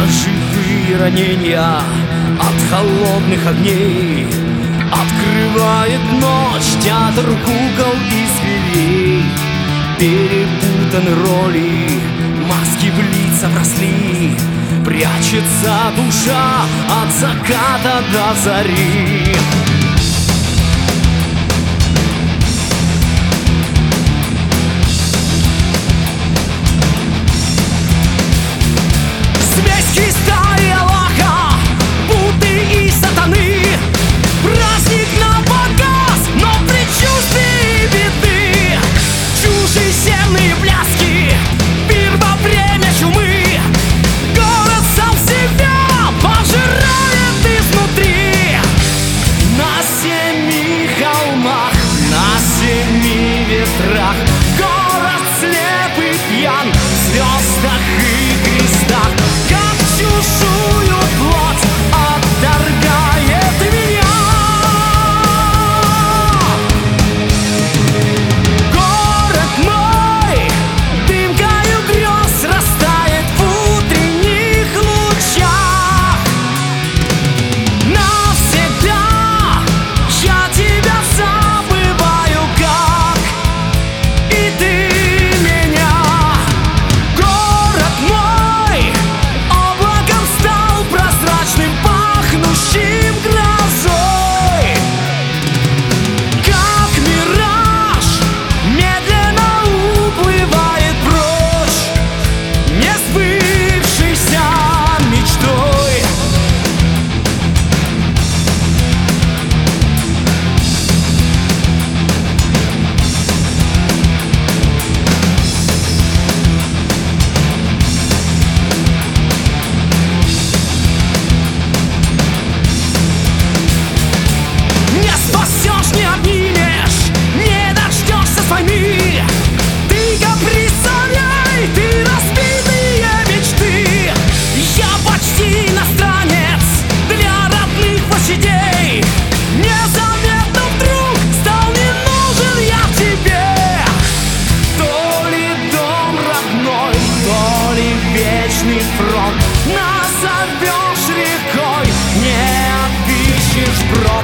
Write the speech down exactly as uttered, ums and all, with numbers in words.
Ножевые ранения от холодных огней открывает ночь театр кукол и зверей. Перепутаны роли, маски в лица вросли, прячется душа от заката до зари. Смесь Христа и Аллаха, Будды и сатаны, праздник на показ, но предчувствие беды. Чужеземные пляски, пир во время чумы, город сам себя пожирает изнутри. На семи холмах, на семи ветрах город слеп и пьян в звездах и крестах. Как чужую плоть отторгает меня. Город мой дымкою грез растает в утренних лучах. Навсегда я тебя забываю, как и ты меня. Город мой облаком стал прозрачным, пахнущим грозой. Как мираж медленно уплывает прочь несбывшейся мечтой. Не спасешь, не обнимешь, не дождешься с войны. Ты каприз солей, ты разбитые мечты. Я почти иностранец для родных площадей. Незаметно вдруг стал не нужен я тебе. То ли дом родной, то ли вечный фронт. Назовешь рекой, не отыщешь брод.